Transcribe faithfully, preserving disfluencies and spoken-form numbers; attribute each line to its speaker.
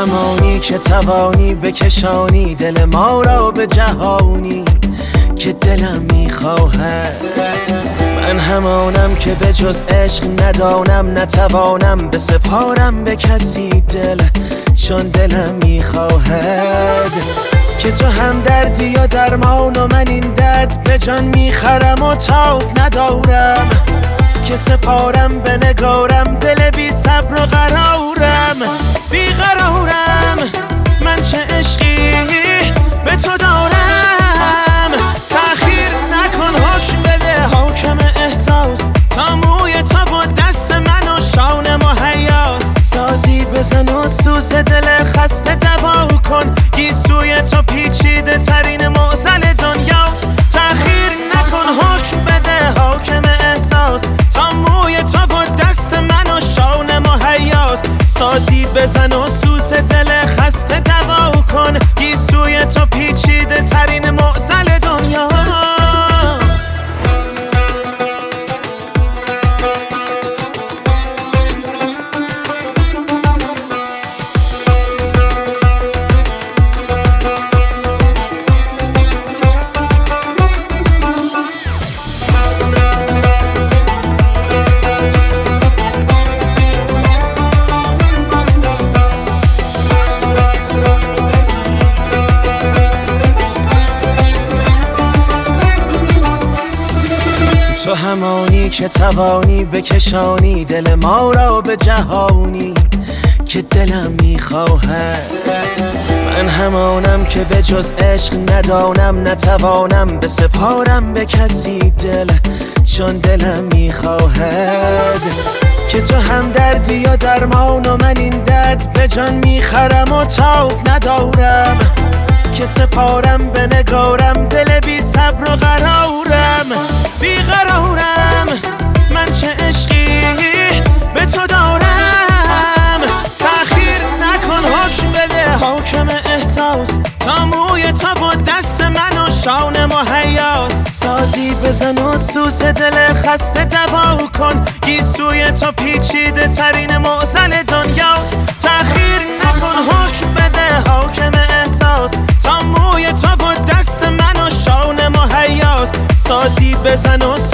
Speaker 1: همانی که توانی بکشانی دل ما را به جهانی که دلم میخواهد. من همانم که به جز عشق ندانم، نتوانم به سپارم به کسی دل، چون دلم میخواهد که تو هم دردی یا درمان و من این درد به جان میخرم و تاب ندارم که سپارم به نگارم دل بی صبر و قرارم بی قرارم. من چه عشقی به تو دارم، تأخیر نکن حکم بده حاکم احساس، تا موی تو با دست من و شانه مهیاست. سازی بزن و سوز دل خسته دوا کن، گیسوی تو پیچیده ترین معضل دنیاست. تأخیر نکن حکم بده حاکم احساس، تا موی تو با دست من و شانه مهیاست. سازی بزن و سوز دل خسته دوا کن، گیسوی تو پیچیده ترین معضل دنیاست. تو همانی که توانی بکشانی دل ما را به جهانی که دلم میخواهد. من همانم که به جز عشق ندانم، نتوانم به سپارم به کسی دل، چون دلم میخواهد که تو هم دردی یا درمان و من این درد به جان میخرم و تاب ندارم که سپارم به نگارم دل بی صبر و قرارم بی قرارم. من چه عشقی به تو دارم، تأخیر نکن حکم بده حاکم احساس، تا موی تو با دست من و شانه مهیاست. سازی بزن و سوز دل خسته دوا کن، گیسوی تو پیچیده ترین معضل دنیاست. تأخیر نکن حکم بده حاکم احساس، تا موی تو با دست من و شانه مهیاست. سازی بزن و